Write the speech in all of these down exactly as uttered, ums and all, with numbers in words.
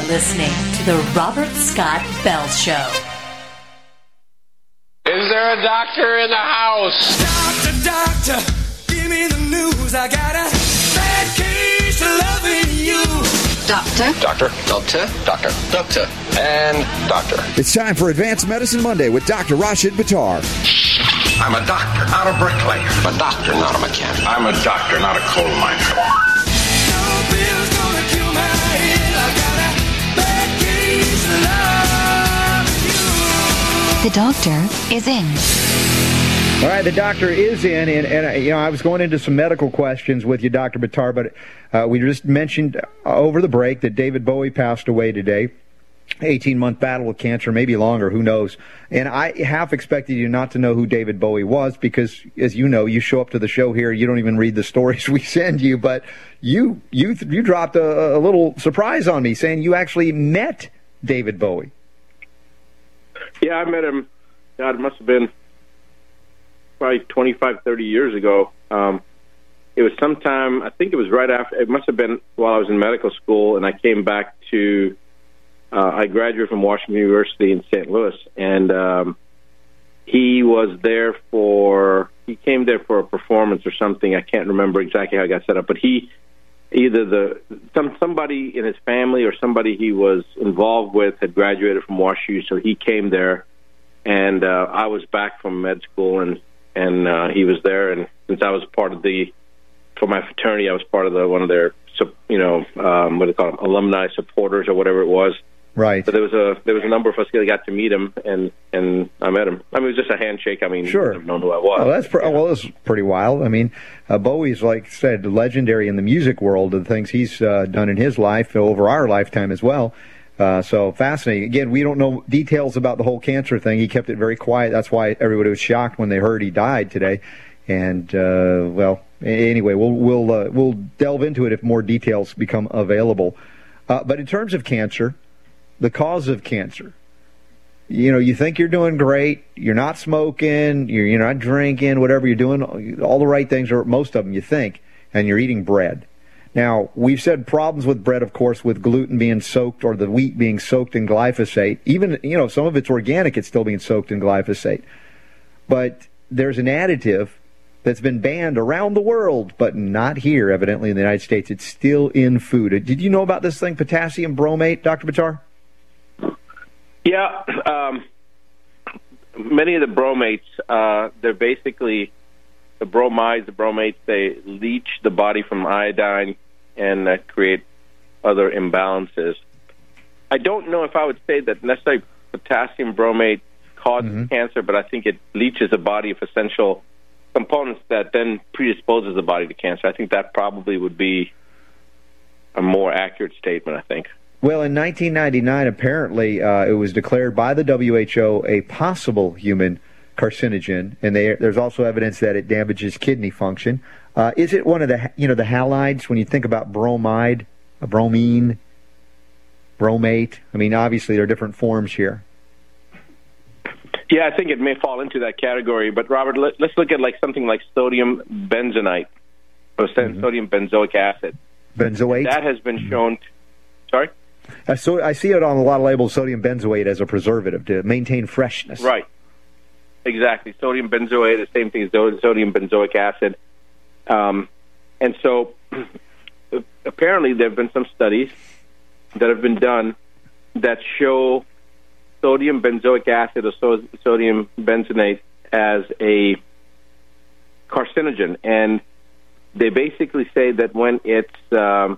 listening to The Robert Scott Bell Show. Is there a doctor in the house? Doctor, doctor, give me the news. I got a bad case of loving you. Doctor. Doctor. Doctor. Doctor. Doctor. And doctor. It's time for Advanced Medicine Monday with Doctor Rashid Buttar. I'm a doctor, not a bricklayer. I'm a doctor, not a mechanic. I'm a doctor, not a coal miner. No pill's gonna kill my head. I got a bad case of loving you. The doctor is in. All right, the doctor is in, and, and you know, I was going into some medical questions with you, Doctor Buttar, but uh, we just mentioned uh, over the break that David Bowie passed away today. eighteen-month battle with cancer, maybe longer, who knows. And I half expected you not to know who David Bowie was because, as you know, you show up to the show here, you don't even read the stories we send you, but you you you dropped a, a little surprise on me, saying you actually met David Bowie. Yeah, I met him, God, it must have been probably twenty-five, thirty years ago. Um, it was sometime, I think it was right after, it must have been while I was in medical school, and I came back to Uh, I graduated from Washington University in Saint Louis, and um, he was there for, he came there for a performance or something. I can't remember exactly how it got set up, but he, either the, some somebody in his family or somebody he was involved with had graduated from WashU, so he came there, and uh, I was back from med school, and, and uh, he was there, and since I was part of the, for my fraternity, I was part of the, one of their, you know, um, what do they call them, alumni supporters or whatever it was. Right. So there was a there was a number of us that got to meet him, and, and I met him. I mean, it was just a handshake. I mean, sure. You wouldn't have known who I was. Oh, that's pre- well, that's pretty wild. I mean, uh, Bowie's, like I said, legendary in the music world. The things he's uh, done in his life over our lifetime as well. Uh, so fascinating. Again, we don't know details about the whole cancer thing. He kept it very quiet. That's why everybody was shocked when they heard he died today. And uh, well, anyway, we'll we'll uh, we'll delve into it if more details become available. Uh, but in terms of cancer, the cause of cancer, you know, you think you're doing great, you're not smoking, you're, you're not drinking, whatever you're doing, all the right things, or most of them you think, and you're eating bread. Now, we've said problems with bread, of course, with gluten being soaked or the wheat being soaked in glyphosate. Even, you know, some of it's organic, it's still being soaked in glyphosate. But there's an additive that's been banned around the world, but not here, evidently, in the United States. It's still in food. Did you know about this thing, potassium bromate, Doctor Buttar? Yeah, um, many of the bromates, uh, they're basically the bromides, the bromates, they leach the body from iodine and uh, create other imbalances. I don't know if I would say that necessarily potassium bromate causes mm-hmm. cancer, but I think it leaches a body of essential components that then predisposes the body to cancer. I think that probably would be a more accurate statement, I think. Well, in nineteen ninety-nine, apparently, uh, it was declared by the W H O a possible human carcinogen, and they, there's also evidence that it damages kidney function. Uh, is it one of the, you know, the halides, when you think about bromide, a bromine, bromate? I mean, obviously, there are different forms here. Yeah, I think it may fall into that category. But, Robert, let, let's look at like something like sodium benzoate, or mm-hmm. sodium benzoic acid. Benzoate? That has been shown... To, sorry? Uh, so I see it on a lot of labels, sodium benzoate as a preservative to maintain freshness. Right. Exactly. Sodium benzoate, the same thing as sodium benzoic acid. Um, and so apparently there have been some studies that have been done that show sodium benzoic acid or so, sodium benzoate as a carcinogen. And they basically say that when it's... Um,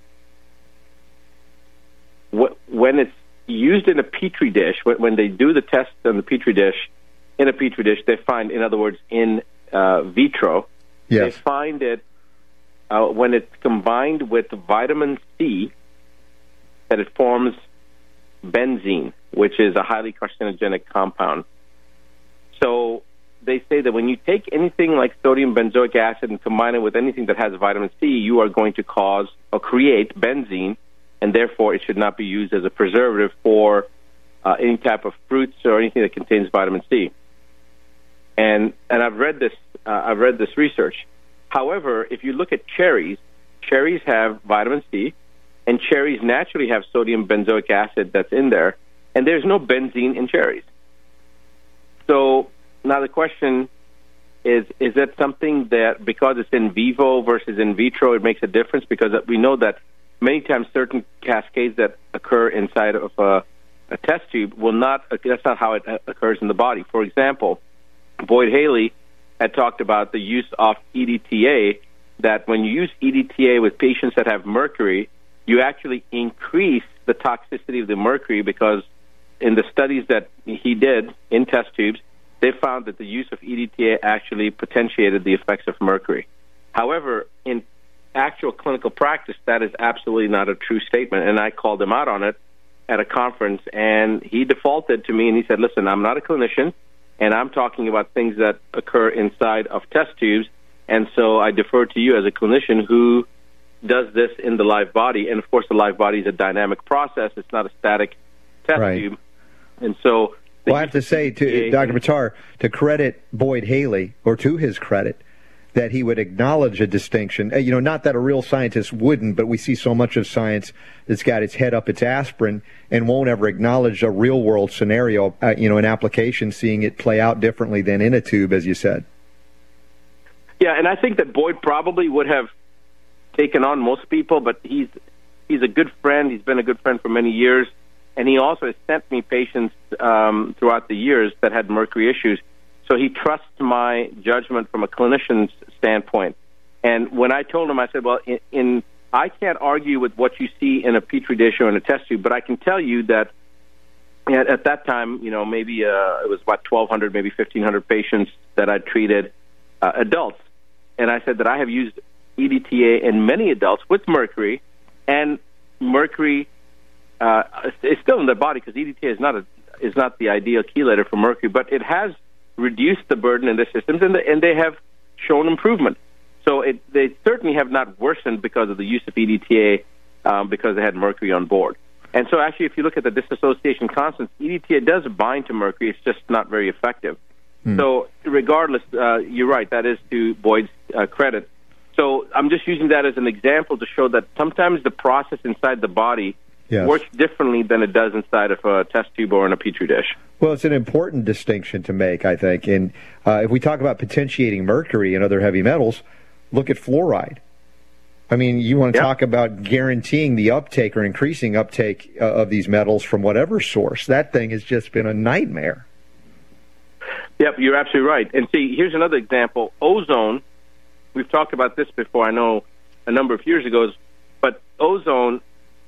when it's used in a Petri dish, when they do the test on the Petri dish, in a Petri dish, they find, in other words, in uh, vitro, yes. they find it, uh, when it's combined with vitamin C, that it forms benzene, which is a highly carcinogenic compound. So they say that when you take anything like sodium benzoic acid and combine it with anything that has vitamin C, you are going to cause or create benzene, and therefore it should not be used as a preservative for uh, any type of fruits or anything that contains vitamin C. And and I've read this uh, I've read this research. However, if you look at cherries, cherries have vitamin C, and cherries naturally have sodium benzoic acid that's in there, and there's no benzene in cherries. So now the question is, is that something that, because it's in vivo versus in vitro, it makes a difference? Because we know that many times certain cascades that occur inside of a, a test tube will not, that's not how it occurs in the body. For example, Boyd Haley had talked about the use of E D T A, that when you use E D T A with patients that have mercury, you actually increase the toxicity of the mercury, because in the studies that he did in test tubes, they found that the use of E D T A actually potentiated the effects of mercury. However, in actual clinical practice, that is absolutely not a true statement, and I called him out on it at a conference, and he defaulted to me, and he said, listen, I'm not a clinician, and I'm talking about things that occur inside of test tubes, and so I defer to you as a clinician who does this in the live body. And, of course, the live body is a dynamic process. It's not a static test right. tube. And so... Well, I have to say, to Doctor Buttar, to credit Boyd Haley, or to his credit, that he would acknowledge a distinction. You know, not that a real scientist wouldn't, but we see so much of science that's got its head up its aspirin and won't ever acknowledge a real-world scenario, uh, you know, an application, seeing it play out differently than in a tube, as you said. Yeah, and I think that Boyd probably would have taken on most people, but he's he's a good friend. He's been a good friend for many years. And he also has sent me patients um, throughout the years that had mercury issues. So he trusts my judgment from a clinician's standpoint. And when I told him, I said, well, in, in I can't argue with what you see in a Petri dish or in a test tube, but I can tell you that at, at that time, you know, maybe uh, it was about twelve hundred, maybe fifteen hundred patients that I treated, uh, adults. And I said that I have used E D T A in many adults with mercury, and mercury Uh, it's still in their body, because E D T A is not a, is not the ideal chelator for mercury, but it has reduced the burden in their systems, and, the, and they have shown improvement. So it, they certainly have not worsened because of the use of E D T A, um, because they had mercury on board. And so actually, if you look at the dissociation constants, E D T A does bind to mercury. It's just not very effective. Hmm. So regardless, uh, you're right, that is to Boyd's uh, credit. So I'm just using that as an example to show that sometimes the process inside the body Yes. works differently than it does inside of a test tube or in a Petri dish. Well, it's an important distinction to make, I think. And uh, if we talk about potentiating mercury and other heavy metals, look at fluoride. I mean, you want to yep. talk about guaranteeing the uptake or increasing uptake uh, of these metals from whatever source. That thing has just been a nightmare. Yep, you're absolutely right. And see, here's another example. Ozone, we've talked about this before, I know a number of years ago, but ozone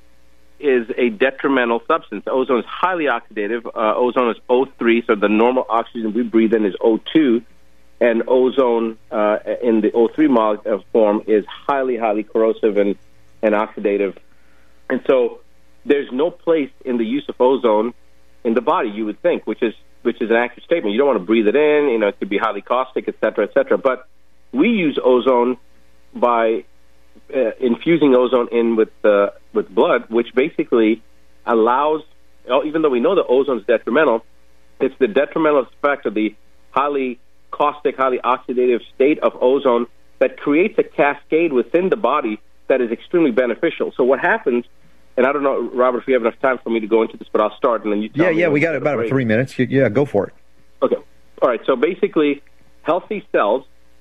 is a detrimental substance. Ozone is highly oxidative. Uh, ozone is O three, so the normal oxygen we breathe in is O two, and ozone uh, in the O three mo- form is highly, highly corrosive and, and oxidative. And so there's no place in the use of ozone in the body, you would think, which is which is an accurate statement. You don't want to breathe it in. You know, it could be highly caustic, et cetera, et cetera. But we use ozone by Uh, infusing ozone in with uh, with blood, which basically allows, even though we know that ozone is detrimental, it's the detrimental effect of the highly caustic, highly oxidative state of ozone that creates a cascade within the body that is extremely beneficial. So what happens, and I don't know, Robert, if you have enough time for me to go into this, but I'll start, and then you tell Yeah, me yeah, we got about three minutes. Yeah, go for it. Okay. All right, so basically, healthy cells,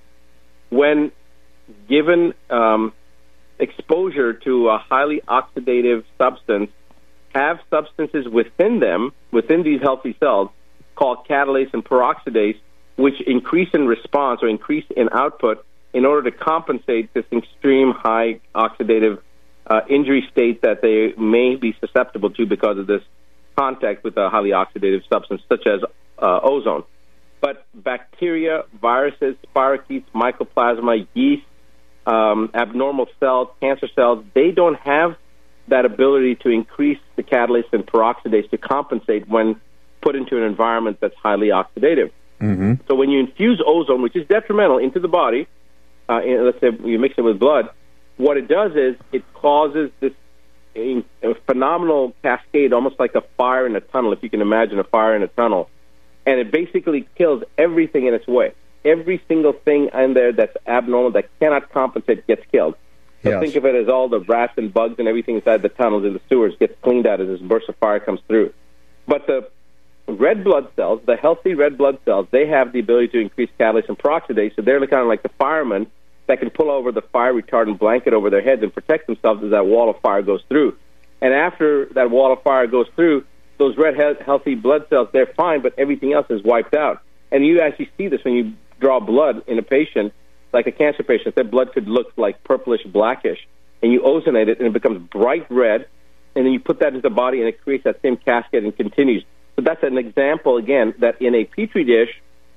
when given um, exposure to a highly oxidative substance, have substances within them, within these healthy cells, called catalase and peroxidase, which increase in response or increase in output in order to compensate this extreme high oxidative uh, injury state that they may be susceptible to because of this contact with a highly oxidative substance such as uh, ozone. But bacteria, viruses, spirochetes, mycoplasma, yeast, Um, abnormal cells, cancer cells, they don't have that ability to increase the catalase and peroxidase to compensate when put into an environment that's highly oxidative. Mm-hmm. So when you infuse ozone, which is detrimental, into the body, uh, in, let's say you mix it with blood, what it does is it causes this a, a phenomenal cascade, almost like a fire in a tunnel, if you can imagine a fire in a tunnel. And it basically kills everything in its way. Every single thing in there that's abnormal, that cannot compensate, gets killed. So Yes. think of it as all the rats and bugs and everything inside the tunnels and the sewers gets cleaned out as this burst of fire comes through. But the red blood cells, the healthy red blood cells, they have the ability to increase catalase and peroxidase, so they're kind of like the firemen that can pull over the fire retardant blanket over their heads and protect themselves as that wall of fire goes through. And after that wall of fire goes through, those red he- healthy blood cells, they're fine, but everything else is wiped out. And you actually see this when you draw blood in a patient, like a cancer patient. Their blood could look like purplish, blackish, and you ozonate it, and it becomes bright red, and then you put that into the body, and it creates that same cascade and continues. So that's an example, again, that in a Petri dish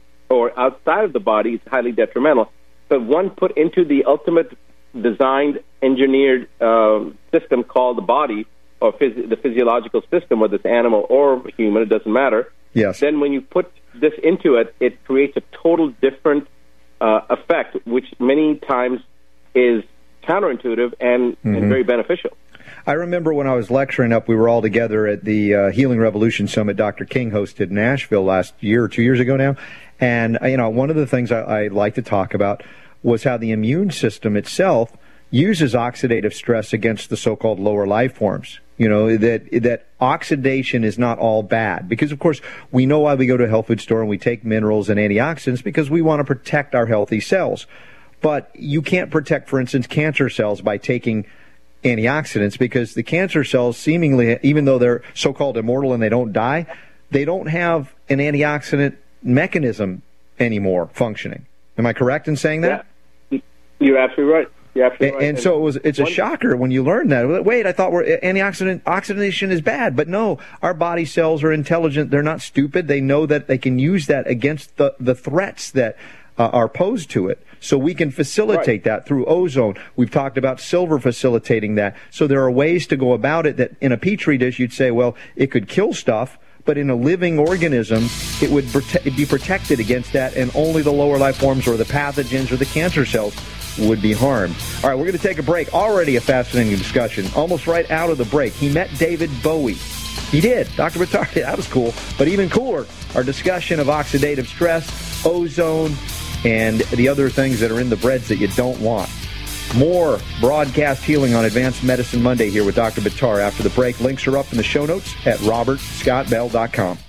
or outside of the body, it's highly detrimental. But one put into the ultimate designed, engineered uh, system called the body, or phys- the physiological system, whether it's animal or human, it doesn't matter. Yes. Then when you put this into it, it creates a total different uh, effect, which many times is counterintuitive and, mm-hmm. and very beneficial. I remember when I was lecturing up, we were all together at the uh, Healing Revolution Summit Doctor King hosted in Nashville last year or two years ago now. And, you know, one of the things I, I like to talk about was how the immune system itself uses oxidative stress against the so-called lower life forms. You know, that that oxidation is not all bad. Because, of course, we know why we go to a health food store and we take minerals and antioxidants, because we want to protect our healthy cells. But you can't protect, for instance, cancer cells by taking antioxidants, because the cancer cells seemingly, even though they're so-called immortal and they don't die, they don't have an antioxidant mechanism anymore functioning. Am I correct in saying that? Yeah. You're absolutely right. You're absolutely and, right. and so it was. It's a one, shocker when you learn that. Wait, I thought we're, antioxidant oxidation is bad, but no, our body cells are intelligent. They're not stupid. They know that they can use that against the, the threats that uh, are posed to it. So we can facilitate right. that through ozone. We've talked about silver facilitating that. So there are ways to go about it that in a Petri dish you'd say, well, it could kill stuff, but in a living organism, it would prote- be protected against that, and only the lower life forms or the pathogens or the cancer cells would be harmed. All right, we're going to take a break. Already a fascinating discussion. Almost right out of the break, he met David Bowie. He did. Doctor Buttar, that was cool. But even cooler, our discussion of oxidative stress, ozone, and the other things that are in the breads that you don't want. More broadcast healing on Advanced Medicine Monday here with Doctor Buttar after the break. Links are up in the show notes at robert scott bell dot com.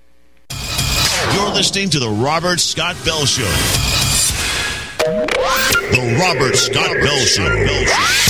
You're listening to The Robert Scott Bell Show. The Robert Scott Bell Show. Bell Show.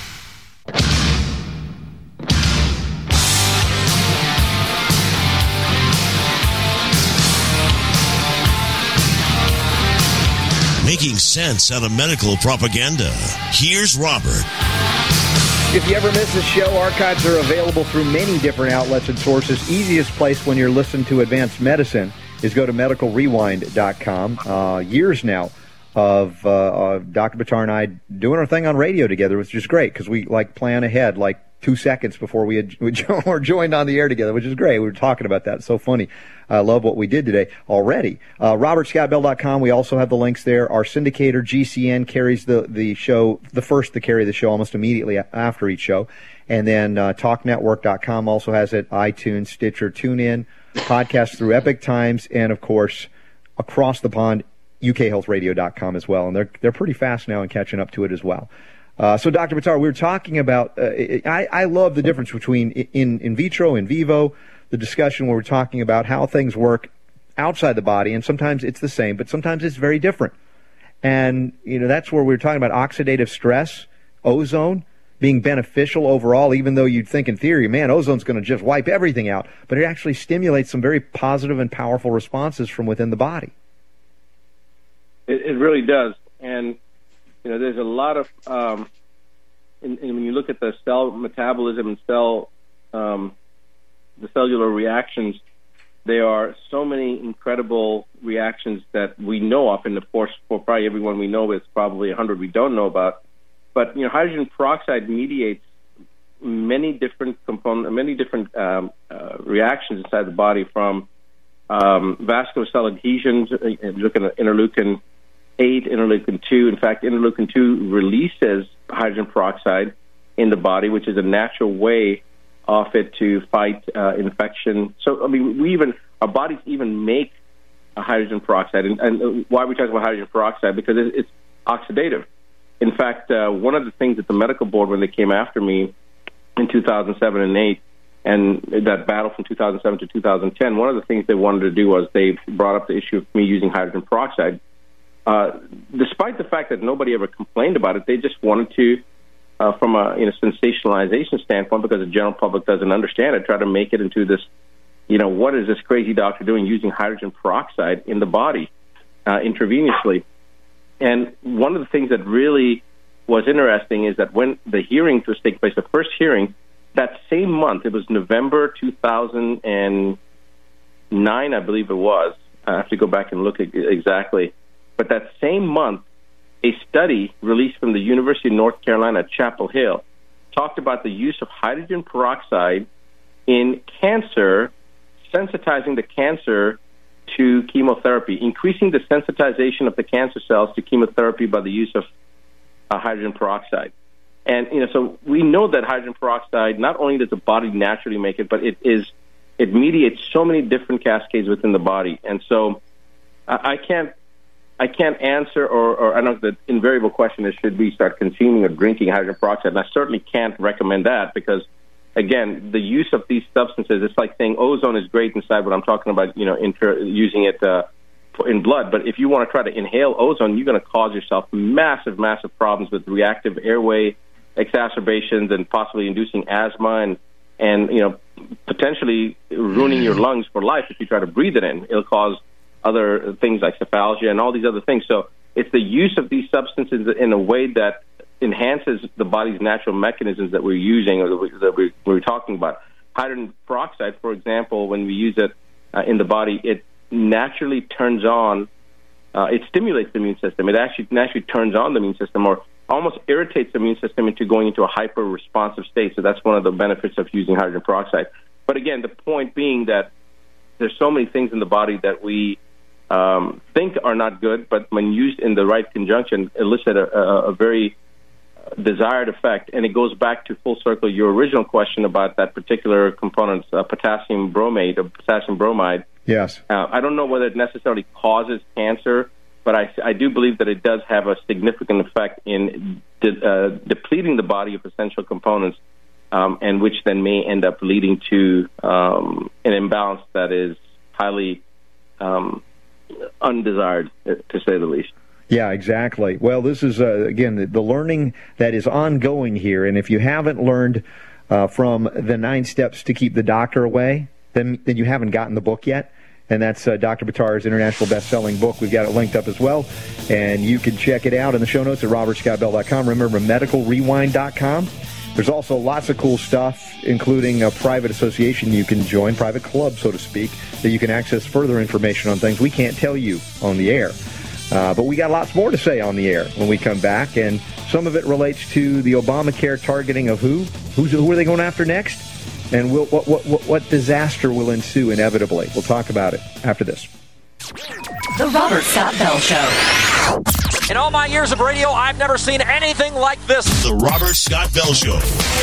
Making sense out of medical propaganda. Here's Robert. If you ever miss the show, archives are available through many different outlets and sources. Easiest place when you're listening to Advanced Medicine is go to medical rewind dot com. Uh, years now of, uh, of Doctor Buttar and I doing our thing on radio together, which is great because we like plan ahead like two seconds before we, had, we were joined on the air together, which is great. We were talking about that. It's so funny. I love what we did today already. Uh, robert scott bell dot com. We also have the links there. Our syndicator, G C N, carries the, the show, the first to carry the show almost immediately after each show. And then uh, talk network dot com also has it, iTunes, Stitcher, TuneIn, podcast through Epic Times, and, of course, across the pond, U K health radio dot com as well. And they're, they're pretty fast now in catching up to it as well. Uh, so, Doctor Buttar, we were talking about, uh, I, I love the difference between in, in vitro, in vivo, the discussion where we're talking about how things work outside the body, and sometimes it's the same, but sometimes it's very different. And, you know, that's where we're talking about oxidative stress, ozone, being beneficial overall, even though you'd think in theory, man, ozone's going to just wipe everything out, but it actually stimulates some very positive and powerful responses from within the body. It, it really does. And, you know, there's a lot of, um, and, and when you look at the cell metabolism and cell, um, the cellular reactions, there are so many incredible reactions that we know of, and of course, for probably everyone we know, it's probably a hundred we don't know about. But, you know, hydrogen peroxide mediates many different component, many different um, uh, reactions inside the body, from um, vascular cell adhesions. If you look at interleukin eight, interleukin two. In fact, interleukin two releases hydrogen peroxide in the body, which is a natural way of it to fight uh, infection. So, I mean, we even, our bodies even make a hydrogen peroxide. And, and why are we talking about hydrogen peroxide? Because it, it's oxidative. In fact, uh, one of the things that the medical board, when they came after me in two thousand seven and eight, and that battle from two thousand seven to two thousand ten, one of the things they wanted to do was they brought up the issue of me using hydrogen peroxide. Uh, despite the fact that nobody ever complained about it, they just wanted to, uh, from a you know, sensationalization standpoint, because the general public doesn't understand it, try to make it into this, you know, what is this crazy doctor doing using hydrogen peroxide in the body uh, intravenously? And one of the things that really was interesting is that when the hearing was taking place, the first hearing, that same month, it was November two thousand nine, I believe it was. I have to go back and look at exactly. But that same month, a study released from the University of North Carolina at Chapel Hill talked about the use of hydrogen peroxide in cancer, sensitizing the cancer to chemotherapy, increasing the sensitization of the cancer cells to chemotherapy by the use of uh, hydrogen peroxide. And, you know, so we know that hydrogen peroxide, not only does the body naturally make it, but it is it mediates so many different cascades within the body. And so I, I can't I can't answer, or, or I know the invariable question is, should we start consuming or drinking hydrogen peroxide? And I certainly can't recommend that because, again, the use of these substances, it's like saying ozone is great inside what I'm talking about, you know, inter, using it uh, in blood. But if you want to try to inhale ozone, you're going to cause yourself massive, massive problems with reactive airway exacerbations and possibly inducing asthma and, and you know, potentially ruining your lungs for life if you try to breathe it in. It'll cause other things like cephalgia and all these other things. So it's the use of these substances in a way that enhances the body's natural mechanisms that we're using or that, we, that we, we're talking about. Hydrogen peroxide, for example, when we use it uh, in the body, it naturally turns on, uh, it stimulates the immune system. It actually naturally turns on the immune system or almost irritates the immune system into going into a hyper-responsive state. So that's one of the benefits of using hydrogen peroxide. But again, the point being that there's so many things in the body that we um, think are not good, but when used in the right conjunction, elicit a, a, a very desired effect. And it goes back to full circle your original question about that particular component, uh, potassium bromate or potassium bromide. Yes. Uh, I don't know whether it necessarily causes cancer, but I, I do believe that it does have a significant effect in de- uh, depleting the body of essential components, um, and which then may end up leading to um, an imbalance that is highly um, undesired, to say the least. Yeah, exactly. Well, this is, uh, again, the, the learning that is ongoing here, and if you haven't learned uh, from the nine steps to keep the doctor away, then, then you haven't gotten the book yet. And that's uh, Doctor Buttar's international best-selling book. We've got it linked up as well. And you can check it out in the show notes at robert scott bell dot com. Remember, medical rewind dot com. There's also lots of cool stuff, including a private association you can join, private club, so to speak, that you can access further information on things we can't tell you on the air. Uh, but we got lots more to say on the air when we come back. And some of it relates to the Obamacare targeting of who? Who's, who are they going after next? And we'll, what, what, what disaster will ensue inevitably? We'll talk about it after this. The Robert Scott Bell Show. In all my years of radio, I've never seen anything like this. The Robert Scott Bell Show.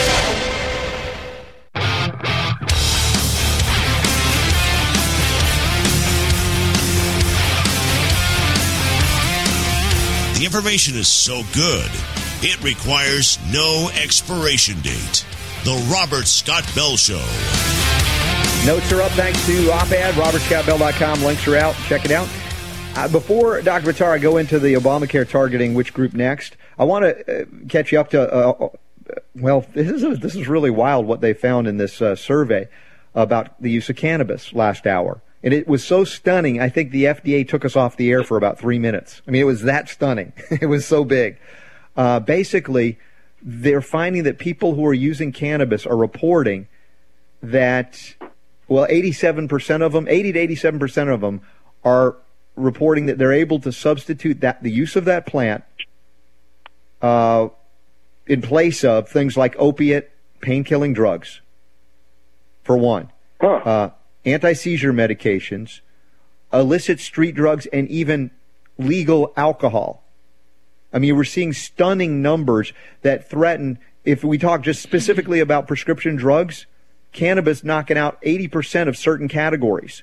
The information is so good, it requires no expiration date. The Robert Scott Bell Show. Notes are up thanks to op-ed, robert scott bell dot com. Links are out. Check it out. Uh, before, Doctor Buttar, I go into the Obamacare targeting which group next, I want to uh, catch you up to, uh, well, this is, a, this is really wild what they found in this uh, survey about the use of cannabis last hour. And it was so stunning, I think the F D A took us off the air for about three minutes. I mean, it was that stunning. It was so big. Uh, basically, they're finding that people who are using cannabis are reporting that, well, eighty-seven percent of them, eighty to eighty-seven percent of them are reporting that they're able to substitute that the use of that plant uh, in place of things like opiate, pain-killing drugs, for one. Huh. Uh, anti-seizure medications, illicit street drugs, and even legal alcohol. I mean, we're seeing stunning numbers that threaten, if we talk just specifically about prescription drugs, cannabis knocking out eighty percent of certain categories.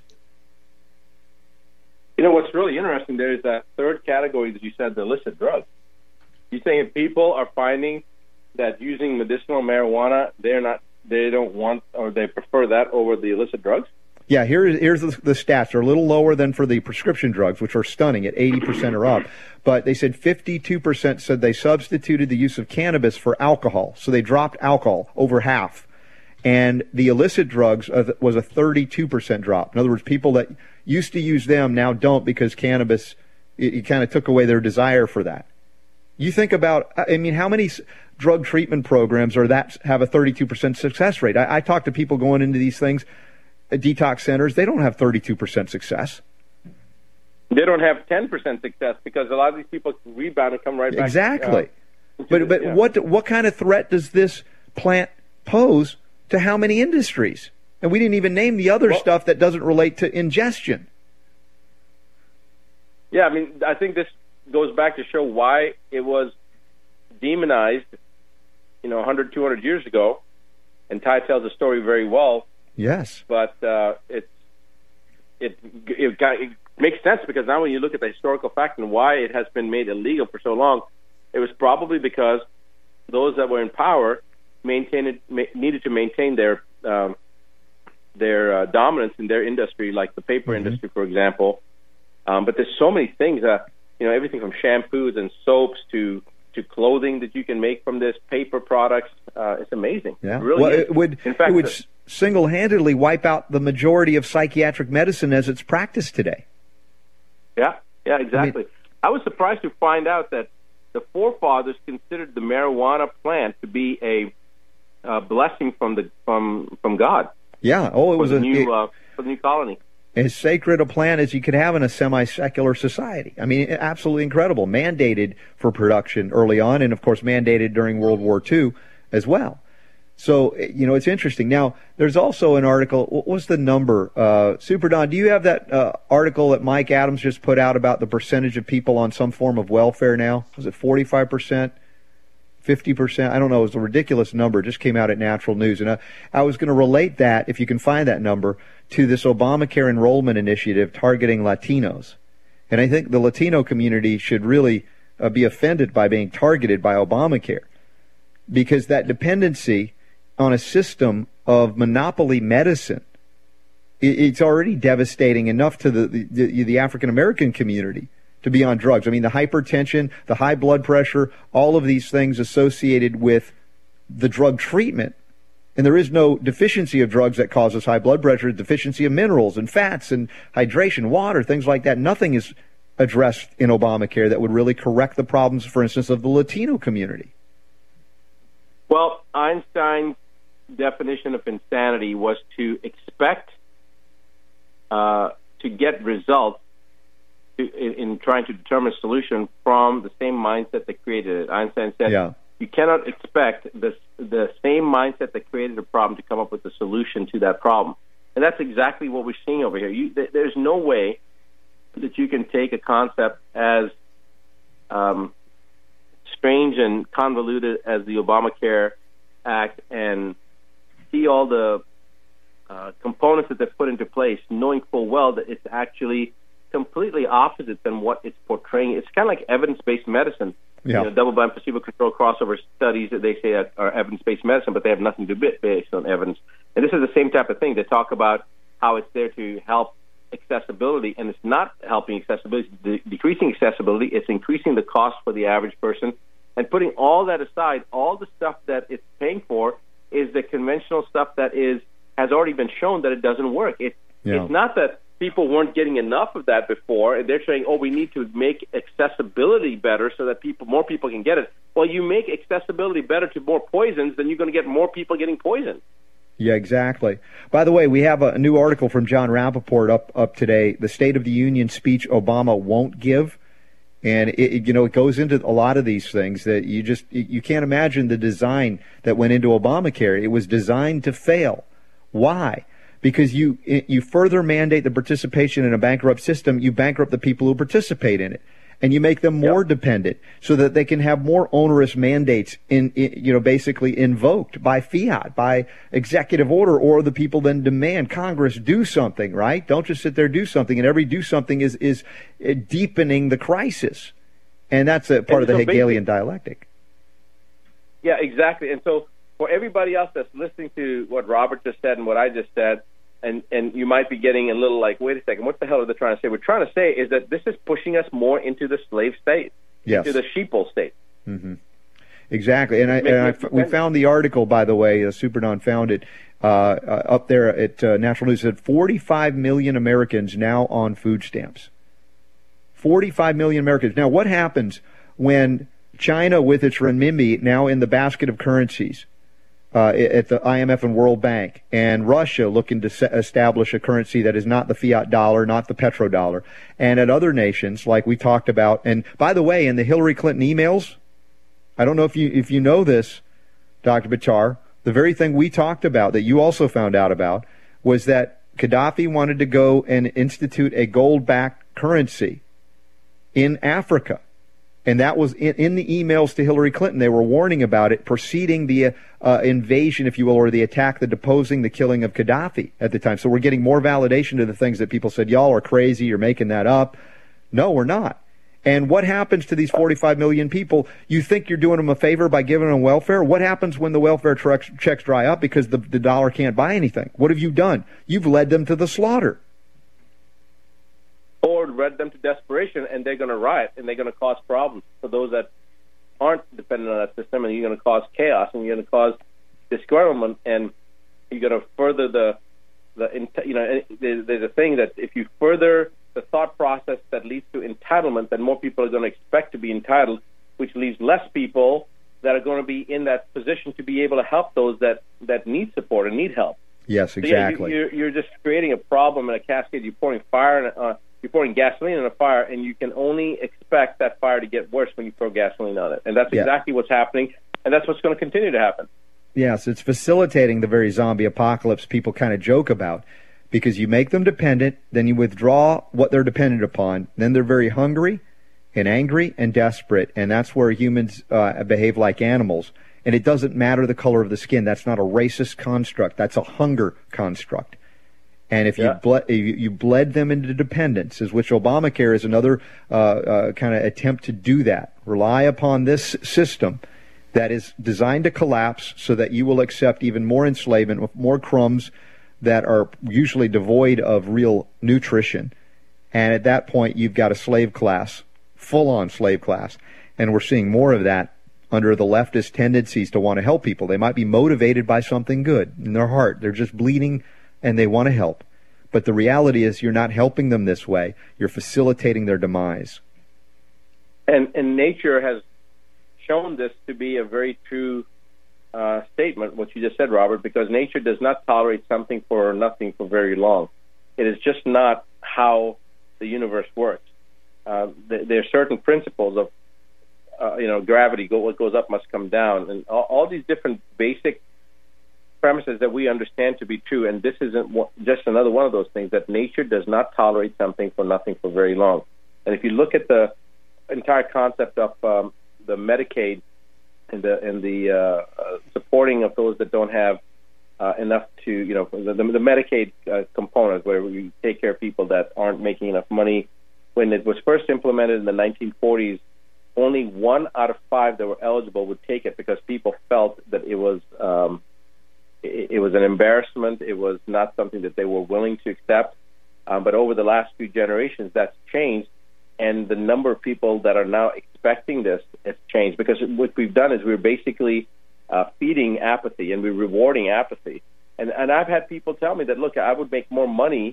You know, what's really interesting there is that third category that you said, the illicit drugs. You saying people are finding that using medicinal marijuana, they're not, they don't want, or they prefer that over the illicit drugs? Yeah, here, here's the, the stats. They're a little lower than for the prescription drugs, which are stunning at eighty percent or up. But they said fifty-two percent said they substituted the use of cannabis for alcohol. So they dropped alcohol, over half. And the illicit drugs was a thirty-two percent drop. In other words, people that used to use them now don't because cannabis, it, it kind of took away their desire for that. You think about, I mean, how many drug treatment programs are that have a thirty-two percent success rate? I, I talk to people going into these things, detox centers, they don't have thirty-two percent success. They don't have ten percent success because a lot of these people rebound and come right back. Exactly. Uh, but but yeah. what what kind of threat does this plant pose to how many industries? And we didn't even name the other well, stuff that doesn't relate to ingestion. Yeah, I mean, I think this goes back to show why it was demonized, you know, one hundred, two hundred years ago. And Ty tells the story very well. Yes, but uh, it it it, got, it makes sense because now when you look at the historical fact and why it has been made illegal for so long, it was probably because those that were in power maintained ma- needed to maintain their um, their uh, dominance in their industry, like the paper mm-hmm. industry, for example. Um, but there's so many things, uh, you know, everything from shampoos and soaps to to clothing that you can make from this, paper products. Uh, it's amazing. Yeah, it really well, is. it would in fact, it would the, single-handedly wipe out the majority of psychiatric medicine as it's practiced today. Yeah, yeah, exactly. I, mean, I was surprised to find out that the forefathers considered the marijuana plant to be a uh, blessing from the from from God. Yeah. Oh, it was a a new it, uh, for the new colony. As sacred a plant as you could have in a semi-secular society. I mean, absolutely incredible. Mandated for production early on, and of course mandated during World War Two as well. So, you know, it's interesting. Now, there's also an article. What was the number? Uh, Super Don, do you have that uh, article that Mike Adams just put out about the percentage of people on some form of welfare now? Was it forty-five percent? fifty percent? I don't know. It was a ridiculous number. It just came out at Natural News. And I, I was going to relate that, if you can find that number, to this Obamacare enrollment initiative targeting Latinos. And I think the Latino community should really uh, be offended by being targeted by Obamacare, because that dependency on a system of monopoly medicine, it, it's already devastating enough to the, the, the African-American community to be on drugs. I mean, the hypertension, the high blood pressure, all of these things associated with the drug treatment. And there is no deficiency of drugs that causes high blood pressure, deficiency of minerals and fats and hydration, water, things like that. Nothing is addressed in Obamacare that would really correct the problems, for instance, of the Latino community. Well, Einstein's definition of insanity was to expect uh, to get results to, in, in trying to determine a solution from the same mindset that created it. Einstein said, yeah. You cannot expect the, the same mindset that created a problem to come up with a solution to that problem. And that's exactly what we're seeing over here. You, th- there's no way that you can take a concept as um, strange and convoluted as the Obamacare Act and see all the uh, components that they've put into place, knowing full well that it's actually completely opposite than what it's portraying. It's kind of like evidence-based medicine. Yeah. You know, double-blind, placebo-controlled crossover studies that they say are, are evidence-based medicine, but they have nothing to do based on evidence. And this is the same type of thing. They talk about how it's there to help accessibility, and it's not helping accessibility. It's de- decreasing accessibility. It's increasing the cost for the average person. And putting all that aside, all the stuff that it's paying for is the conventional stuff that is has already been shown that it doesn't work. It, yeah. It's not that people weren't getting enough of that before, and they're saying, oh, we need to make accessibility better so that people, more people can get it. Well, you make accessibility better to more poisons, then you're going to get more people getting poisoned. Yeah, exactly. By the way, we have a new article from John Rappaport up, up today, the State of the Union speech Obama won't give. And, it, it, you know, it goes into a lot of these things that you just, you can't imagine the design that went into Obamacare. It was designed to fail. Why? Because you you further mandate the participation in a bankrupt system, you bankrupt the people who participate in it, and you make them more yep. dependent, so that they can have more onerous mandates in, in you know basically invoked by fiat, by executive order, or the people then demand Congress do something. Right? Don't just sit there, do something, and every do something is is deepening the crisis. And that's a part And of the so Hegelian dialectic. Yeah, exactly. And so for everybody else that's listening to what Robert just said and what I just said, and, and you might be getting a little like, wait a second, what the hell are they trying to say? We're trying to say is that this is pushing us more into the slave state, yes. into the sheeple state. Mm-hmm. Exactly. And, I, and I, we found the article, by the way, uh, Superdon found it uh, uh, up there at uh, Natural News. It said forty-five million Americans now on food stamps. forty-five million Americans. Now, what happens when China, with its renminbi now in the basket of currencies uh, at the I M F and World Bank, and Russia looking to se- establish a currency that is not the fiat dollar, not the petrodollar, and at other nations like we talked about. And by the way, in the Hillary Clinton emails, I don't know if you if you know this, Doctor Buttar, the very thing we talked about that you also found out about was that Gaddafi wanted to go and institute a gold-backed currency in Africa. And that was in, in the emails to Hillary Clinton. They were warning about it preceding the uh, invasion, if you will, or the attack, the deposing, the killing of Gaddafi at the time. So we're getting more validation to the things that people said, y'all are crazy, you're making that up. No, we're not. And what happens to these forty-five million people? You think you're doing them a favor by giving them welfare? What happens when the welfare checks, checks dry up because the, the dollar can't buy anything? What have you done? You've led them to the slaughter. Or led them to desperation, and they're going to riot, and they're going to cause problems for those that aren't dependent on that system, and you're going to cause chaos, and you're going to cause disgruntlement, and you're going to further the, the you know, there's a thing that if you further the thought process that leads to entitlement, then more people are going to expect to be entitled, which leaves less people that are going to be in that position to be able to help those that, that need support and need help. Yes, exactly. So yeah, you, you're, you're just creating a problem in a cascade. You're pouring fire, uh, you're pouring gasoline in a fire, and you can only expect that fire to get worse when you throw gasoline on it. And that's yeah. exactly what's happening, and that's what's going to continue to happen. Yes, it's facilitating the very zombie apocalypse people kind of joke about. Because you make them dependent, then you withdraw what they're dependent upon. Then they're very hungry and angry and desperate, and that's where humans uh, behave like animals. And it doesn't matter the color of the skin. That's not a racist construct. That's a hunger construct. And if yeah. you, ble- you you bled them into dependence, as which Obamacare is another uh, uh, kind of attempt to do that. Rely upon this system that is designed to collapse so that you will accept even more enslavement with more crumbs that are usually devoid of real nutrition. And at that point, you've got a slave class, full-on slave class. And we're seeing more of that under the leftist tendencies to want to help people. They might be motivated by something good in their heart. They're just bleeding and they want to help. But the reality is you're not helping them this way. You're facilitating their demise. And, and nature has shown this to be a very true Uh, statement, what you just said, Robert, because nature does not tolerate something for nothing for very long. It is just not how the universe works. Uh, th- there are certain principles of, uh, you know, gravity, go, what goes up must come down, and all, all these different basic premises that we understand to be true, and this isn't w- just another one of those things, that nature does not tolerate something for nothing for very long. And if you look at the entire concept of um, the Medicaid, and the and the uh, uh, supporting of those that don't have uh, enough to, you know, the, the Medicaid uh, component, where we take care of people that aren't making enough money. When it was first implemented in the nineteen forties, only one out of five that were eligible would take it because people felt that it was um, it, it was an embarrassment. It was not something that they were willing to accept. Um, but over the last few generations, that's changed. And the number of people that are now expecting this has changed, because what we've done is we're basically uh, feeding apathy, and we're rewarding apathy. And, and I've had people tell me that, look, I would make more money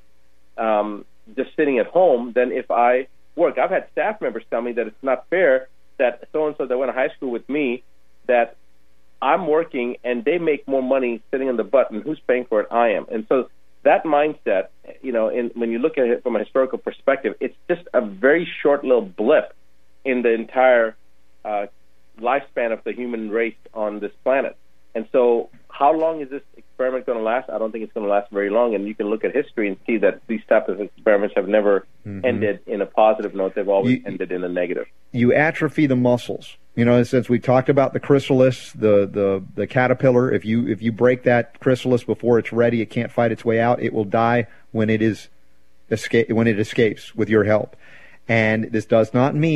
um, just sitting at home than if I work. I've had staff members tell me that it's not fair that so-and-so that went to high school with me, that I'm working and they make more money sitting on the butt, and who's paying for it? I am. And so that mindset, you know, in, when you look at it from a historical perspective, it's just a very short little blip in the entire uh, lifespan of the human race on this planet. And so how long is this experiment going to last? I don't think it's going to last very long. And you can look at history and see that these types of experiments have never mm-hmm. ended in a positive note. They've always you, ended in a negative. You atrophy the muscles. You know, since we talked about the chrysalis, the, the, the caterpillar, if you if you break that chrysalis before it's ready, it can't fight its way out. It will die when it is escape when it escapes with your help. And this does not mean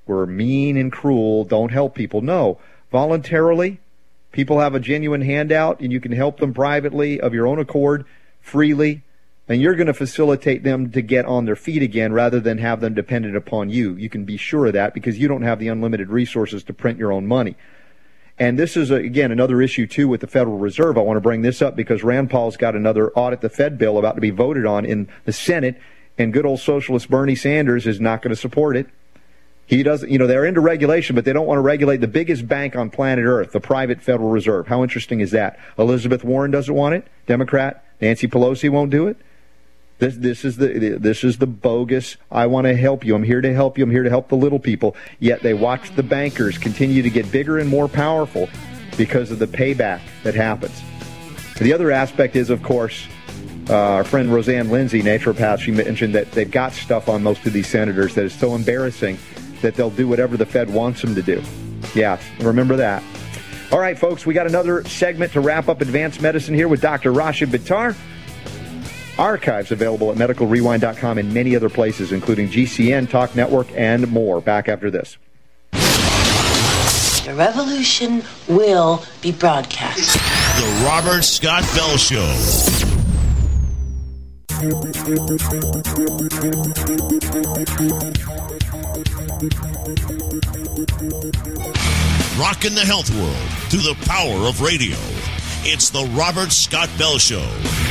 we're mean and cruel, don't help people. No, voluntarily, people have a genuine handout, and you can help them privately of your own accord, freely, and you're going to facilitate them to get on their feet again rather than have them dependent upon you. You can be sure of that because you don't have the unlimited resources to print your own money. And this is, again, another issue, too, with the Federal Reserve. I want to bring this up because Rand Paul's got another audit the Fed bill about to be voted on in the Senate, and good old socialist Bernie Sanders is not going to support it. He doesn't, you know, they're into regulation, but they don't want to regulate the biggest bank on planet Earth, the private Federal Reserve. How interesting is that? Elizabeth Warren doesn't want it. Democrat Nancy Pelosi won't do it. This, this is the this is the bogus, I want to help you, I'm here to help you, I'm here to help the little people. Yet they watch the bankers continue to get bigger and more powerful because of the payback that happens. The other aspect is, of course, uh, our friend Roseanne Lindsay, naturopath, she mentioned that they've got stuff on most of these senators that is so embarrassing that they'll do whatever the Fed wants them to do. Yeah, remember that. All right, folks, we got another segment to wrap up Advanced Medicine here with Doctor Rashid Buttar. Archives available at medical rewind dot com and many other places, including G C N, Talk Network, and more. Back after this. The revolution will be broadcast. The Robert Scott Bell Show. Rocking the health world through the power of radio. It's the Robert Scott Bell Show.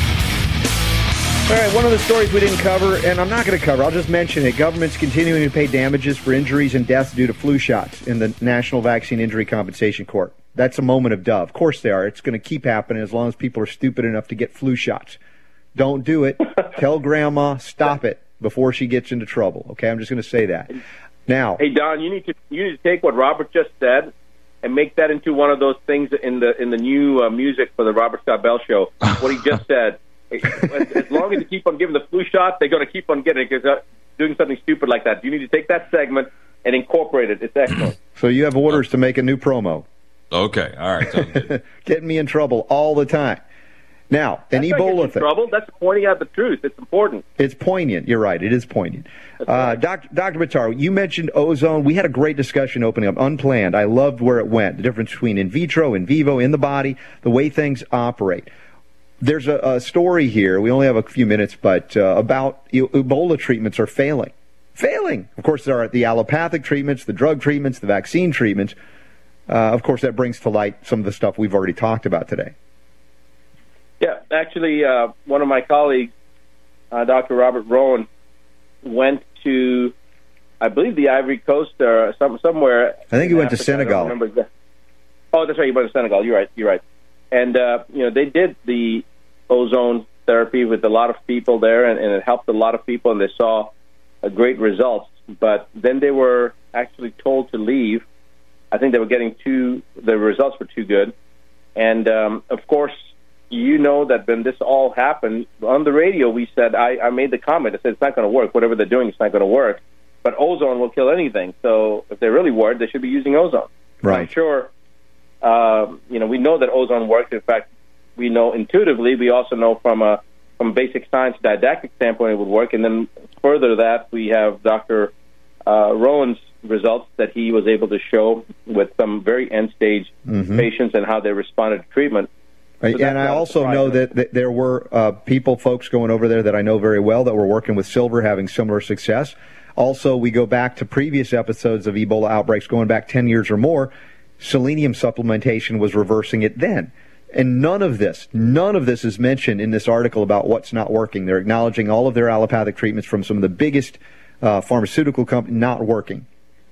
All right, one of the stories we didn't cover, and I'm not going to cover, I'll just mention it. Government's continuing to pay damages for injuries and deaths due to flu shots in the National Vaccine Injury Compensation Court. That's a moment of duh. Of course they are. It's going to keep happening as long as people are stupid enough to get flu shots. Don't do it. Tell Grandma, stop it before she gets into trouble. Okay, I'm just going to say that. Now, hey, Don, you need to you need to take what Robert just said and make that into one of those things in the in the new uh, music for the Robert Scott Bell Show. What he just said. As long as you keep on giving the flu shot, they're going to keep on getting it because uh, doing something stupid like that. You need to take that segment and incorporate it. It's excellent. So you have orders to make a new promo. Okay, all right. Getting me in trouble all the time. Now, an That's Ebola thing. Trouble. That's pointing out the truth. It's important. It's poignant. You're right. It is poignant. Uh, Doctor Doctor Buttar, you mentioned ozone. We had a great discussion opening up, unplanned. I loved where it went, the difference between in vitro, in vivo, in the body, the way things operate. There's a, a story here, we only have a few minutes, but uh, about e- Ebola treatments are failing. Failing! Of course, there are the allopathic treatments, the drug treatments, the vaccine treatments. Uh, of course, that brings to light some of the stuff we've already talked about today. Yeah, actually, uh, one of my colleagues, uh, Doctor Robert Rowan, went to, I believe, the Ivory Coast or some, somewhere. I think he went Africa. to Senegal. I don't remember exactly. Oh, that's right, he went to Senegal. You're right, you're right. And, uh, you know, they did the ozone therapy with a lot of people there, and, and it helped a lot of people, and they saw a great results. But then they were actually told to leave. I think they were getting too, the results were too good. And, um, of course, you know that when this all happened, on the radio we said, I, I made the comment, I said it's not going to work. Whatever they're doing, it's not going to work. But ozone will kill anything. So if they're really worried, they should be using ozone. Right. I'm sure, uh, you know, we know that ozone works. In fact, we know intuitively. We also know from a from a basic science didactic standpoint it would work. And then further to that, we have Doctor Uh, Rowan's results that he was able to show with some very end-stage mm-hmm. patients and how they responded to treatment. So and I also know that, that there were uh, people, folks going over there that I know very well that were working with silver, having similar success. Also, we go back to previous episodes of Ebola outbreaks going back ten years or more. Selenium supplementation was reversing it then. And none of this, none of this is mentioned in this article about what's not working. They're acknowledging all of their allopathic treatments from some of the biggest uh, pharmaceutical companies not working.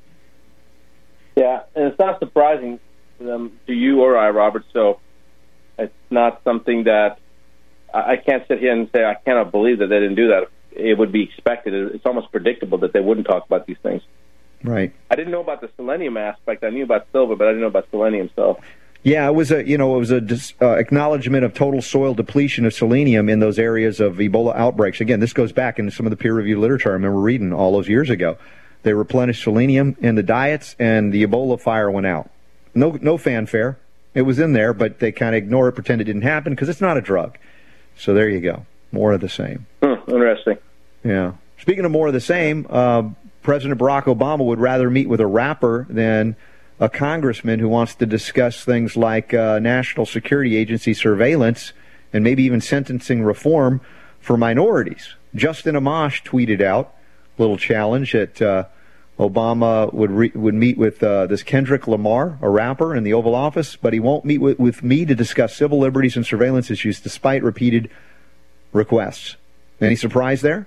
Yeah, and it's not surprising um, to you or I, Robert, so it's not something that I, I can't sit here and say I cannot believe that they didn't do that. It would be expected. It's almost predictable that they wouldn't talk about these things. Right. I didn't know about the selenium aspect. I knew about silver, but I didn't know about selenium. So, yeah, it was a you know it was a dis, uh, acknowledgement of total soil depletion of selenium in those areas of Ebola outbreaks. Again, this goes back into some of the peer-reviewed literature I remember reading all those years ago. They replenished selenium in the diets, and the Ebola fire went out. No, no fanfare. It was in there, but they kind of ignore it, pretend it didn't happen because it's not a drug. So there you go. More of the same. Hmm, interesting. Yeah. Speaking of more of the same, uh, President Barack Obama would rather meet with a rapper than a congressman who wants to discuss things like uh, national security agency surveillance and maybe even sentencing reform for minorities. Justin Amash tweeted out a little challenge that uh, Obama would re- would meet with uh, this Kendrick Lamar, a rapper, in the Oval Office, but he won't meet with, with me to discuss civil liberties and surveillance issues despite repeated requests. Any surprise there?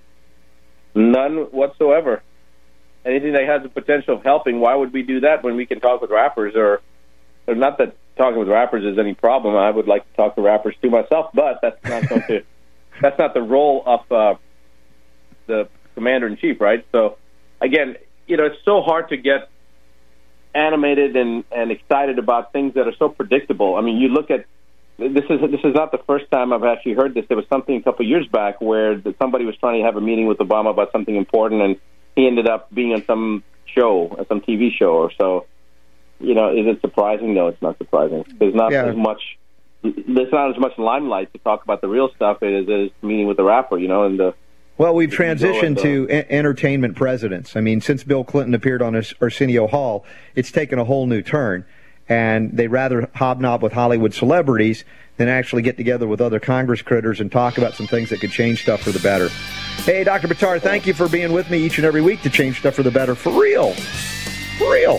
None whatsoever. Anything that has the potential of helping, why would we do that when we can talk with rappers? Or, or not that talking with rappers is any problem. I would like to talk to rappers too myself, but that's not going to, that's not the role of uh, the commander-in-chief, right? So, again, you know, it's so hard to get animated and, and excited about things that are so predictable. I mean, you look at this is this is not the first time I've actually heard this. There was something a couple of years back where the, somebody was trying to have a meeting with Obama about something important, and he ended up being on some show, some T V show or so. You know, is it surprising? No, it's not surprising. There's not yeah. as much. There's not as much limelight to talk about the real stuff as is meeting with the rapper. You know, and the. Well, we've transitioned to a- entertainment presidents. I mean, since Bill Clinton appeared on Arsenio Hall, it's taken a whole new turn. And they'd rather hobnob with Hollywood celebrities than actually get together with other Congress critters and talk about some things that could change stuff for the better. Hey, Doctor Buttar, thank you for being with me each and every week to change stuff for the better. For real. For real.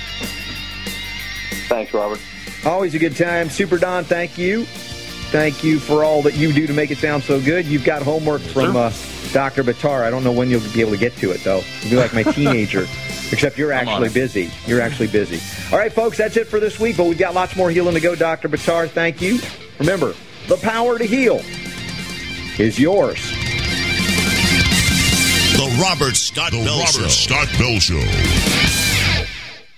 Thanks, Robert. Always a good time. Super Don, thank you. Thank you for all that you do to make it sound so good. You've got homework from uh, Doctor Buttar. I don't know when you'll be able to get to it, though. You'll be like my teenager. Except you're actually busy. You're actually busy. All right, folks, that's it for this week, but we've got lots more healing to go. Doctor Buttar, thank you. Remember, the power to heal is yours. The Robert Scott Bell Show. Robert Scott Bell Show.